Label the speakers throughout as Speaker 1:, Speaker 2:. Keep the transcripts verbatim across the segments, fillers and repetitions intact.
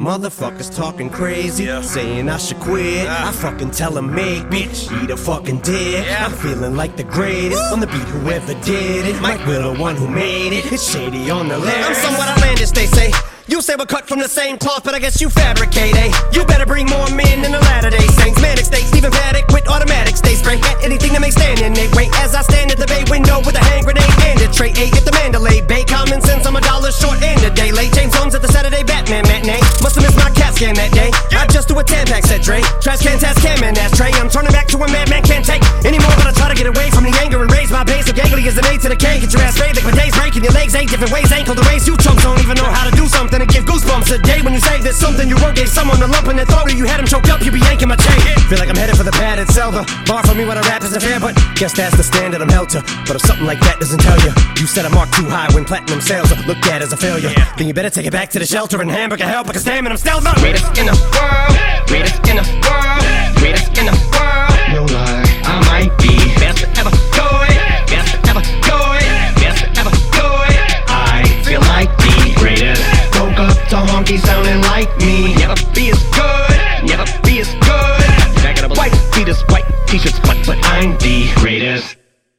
Speaker 1: Motherfuckers talking crazy, yeah. saying I should quit. uh. I fucking tell them make bitch, eat a fucking dick. yeah. I'm feeling like the greatest on the beat, whoever did it. Mike Will, the one who made it. It's shady on the lyrics. I'm somewhat outlandish, they say. You say we're cut from the same cloth, but I guess you fabricate, eh? You better bring more men than the Latter-day Saints. Manic states, Stephen Paddock with automatic stay spray at anything that may stand in their way. As I stand at the bay window with a hand grenade and a tray, eh? Get the Mandalay Bay. Common sense, I'm a dollar short and a day late. James Holmes at the Saturday Batman matinee. Must've missed my CAT scan that day. I just do a Tampax, said Dre. Trash can, task cam, and ashtray. I'm turning back to a madman can't take anymore, but I try to get away from the anger and raise my base. So gangly as an A to the K. Get your ass paid like my days breaking your legs eight different ways. Ankle to raise. You chumps don't even know how to do something to give goosebumps. A day when you say there's something you wrote, gave someone a lump in their throat, or you had him choked up, you be yanking my chain. Feel like I'm headed for the padded cell. The bar for me when I rap isn't fair, but guess that's the standard I'm held to. But if something like that doesn't tell you, you set a mark too high when platinum sales are looked at as a failure, yeah. then you better take it back to the shelter and hamburger help, because damn it, I'm still the greatest in the world, greatest in the world, greatest in the world. No lie, I might be best to ever do it, best to ever do it, best to ever do it. I feel like the greatest. Woke up to honky sounding like me. Never be as good, never be as good. Back it up, white fetus, white t-shirts, but, but I'm the greatest.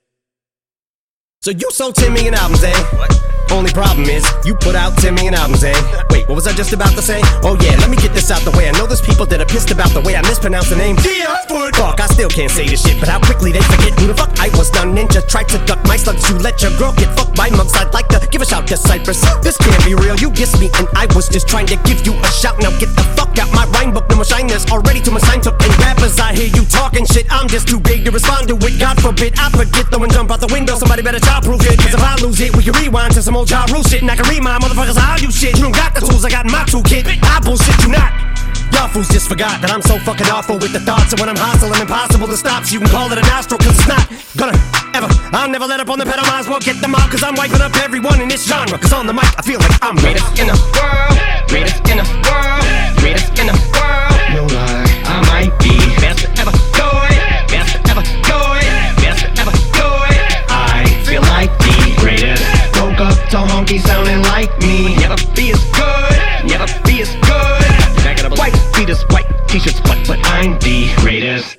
Speaker 1: So you sold ten million albums, eh? What? Only problem is, you put out ten million albums, eh? Wait, what was I just about to say? Oh yeah, let me get this out the way. I know there's people that are pissed about the way I mispronounce the name. Fuck, I still can't say this shit, but how quickly they forget who the fuck I was. Now ninja tried to duck my slugs. You let your girl get fucked by mugs. I'd like to give a shout to Cypress. This can't be real, you dissed me and I was just trying to give you a shout. Now get the fuck out my rhyme book. No more shiners already to my sign took. And rappers, I hear you talking shit. I'm just too big to respond to it. God forbid I forget though and jump out the window. Somebody better childproof it, cause if I lose it, we can rewind to some old Ja Rule shit. And I can remind motherfuckers how you shit. You don't got the tools I got in my toolkit. I bullshit you not. Y'all fools just forgot that I'm so fucking awful with the thoughts. And when I'm hostile and impossible to stop, so you can call it a nostril, cause it's not gonna ever. I'll never let up on the pedal, might as well get them out, cause I'm wiping up everyone in this genre. Cause on the mic I feel like I'm greatest in the world, greatest in the world, greatest in the world. No lie, I might be best to ever do it, best to ever do it, best to ever do it. I feel like the greatest. Woke up to honky sounding like me. Never be as good, never be as good. Back it up, white fetus, white t-shirts, but, but I'm the greatest.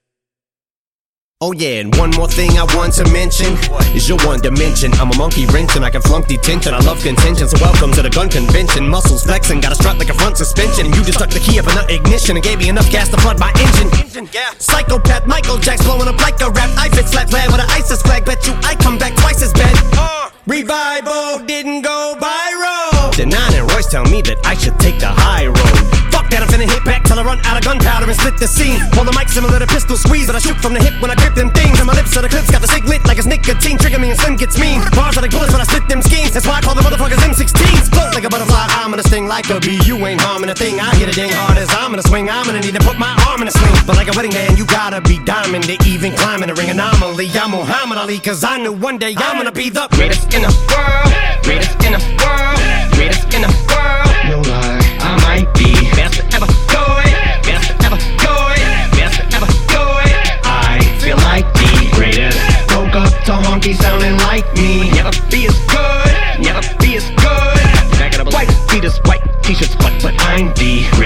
Speaker 1: Oh yeah, and one more thing I want to mention is your one dimension. I'm a monkey wrench and I can flunk detention. I love contention, so welcome to the gun convention. Muscles flexing, got a strut like a front suspension. And you just stuck the key up in the ignition and gave me enough gas to flood my engine. Yeah. Psychopath Michael Jack's blowing up like a rap. I fit flat flat with an ISIS flag. Bet you I come back twice as bad. uh. Revival didn't go viral. Denon and Royce tell me that I should take the high road. Fuck that, I'm finna hit back till I run out of gunpowder and split the scene. While the mic's similar to pistol squeeze that I shoot from the hip when I grip them things. And my lips are the clips, got the cig lit like it's nicotine. Trigger me and Slim gets mean. Bars are like bullets when I spit them schemes. That's why I call the motherfuckers M sixteens. Float like a butterfly, I'm gonna sting like a bee. You ain't harming a thing, I hit a ding hard as I'm gonna swing. I'm gonna need to put my arm in a sling. But like a wedding band, you gotta be diamond to even climb in the ring anomaly. I'm Muhammad Ali, cause I knew one day I'm gonna be the greatest in the world, greatest in the world, greatest in the world. No lie, I might be best to ever do it, best to ever do it, best to ever do it. I feel like the greatest. Woke up to honky sounding like me. Never be as good, never be as good. Back it up, white fetus, white t-shirts, but, but I'm the